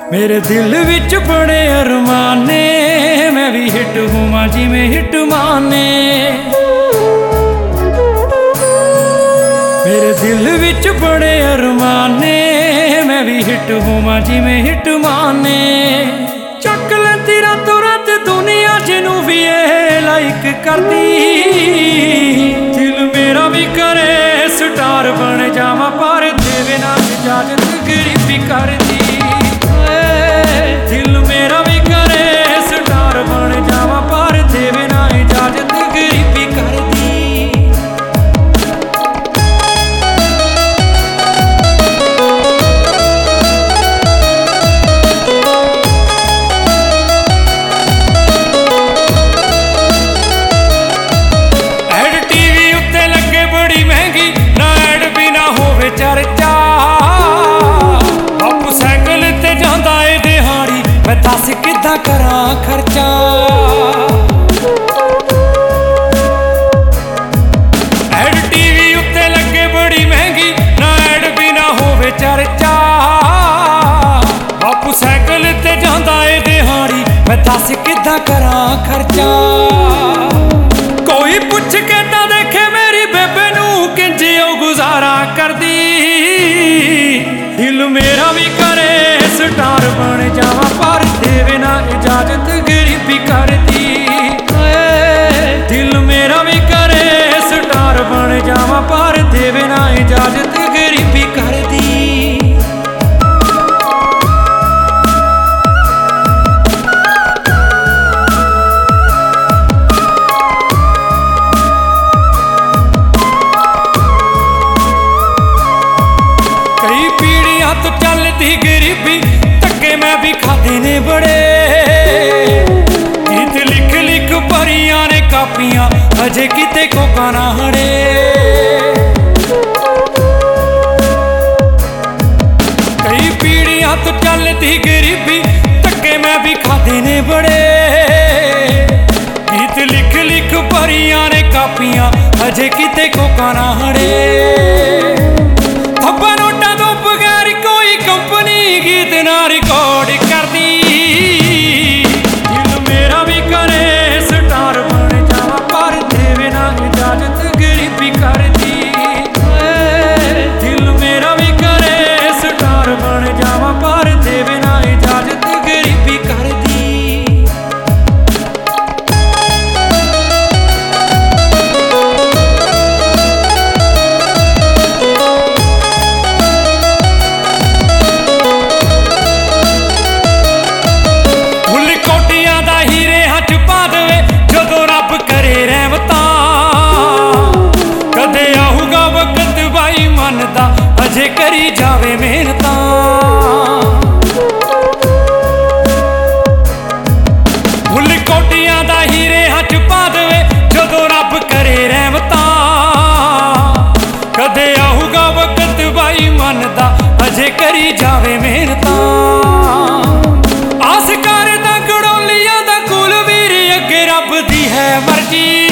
मेरे दिल विच बड़े अरमाने, मैं भी हिट होवां जिवें हिट माने। मेरे दिल विच बड़े अरमाने, मैं भी हिट होवां जिवें हिट माने। चक लैंदी रातों रात दुनिया जिनू भी ये लाइक करदी। दिल मेरा भी करे स्टार बन जावां, पर देवे ना इजाजत गरीबी करदी। दिल मेरा भी करे स्टार बन जावां, पर देवे ना इजाजत गरीबी करदी। एड टीवी उत्ते लगे बड़ी महंगी, ना एड भी ना होवे चर्चा। बापू साइकिल ते जांदा ए दिहाड़ी, मैं दस किद्दां करां खर्चा। एड टीवी उत्ते लगे बड़ी महंगी, ना एड भी ना होवे चर्चा। बापू साइकिल ते जांदा ए दिहाड़ी, मैं दस किद्दां करां खर्चा। कोई पुछ के तां देखे मेरी बेबे नूं किंज ओ गुजारा करदी। दिल मेरा भी करे स्टार बन जावां, पर देवे ना इजाजत गरीबी करदी। दिल मेरा भी करे स्टार बन जावां, पर देवे ना इजाजत गरीबी करदी। कई पीढ़ियां तो चलदी गरीबी, धक्के मैं भी खाधे ने बड़े। गीत लिख लिख भरियां ने कापियां, अजे किते कोका ना हड़े। कई पीढ़ियां तो चलदी गरीबी, धक्के मैं भी खाधे ने बड़े। गीत लिख लिख भरियां ने कापियां, अजे किते कोका ना हड़े। थप्पा नोटा तो बगैर कोई कंपनी गीत ना रिकॉर्ड करदी। दिल मेरा भी करे स्टार बन जावां, पर देवे ना इजाजत गरीबी करदी। दिल मेरा भी करे स्टार बन जावां, पर देवे ना इजाजत गरीबी करदी। अजे करी जावे मेहनतां। फुल कोटियां दा हीरे हथ पा देवे, जदों रब करे रहमतां। कदे आऊगा वक्त बाई मनदा, अजे करी जावे मेहनतां। आस करदा गड़ोलियां दा कुलवीर, अगे रब दी है मर्जी।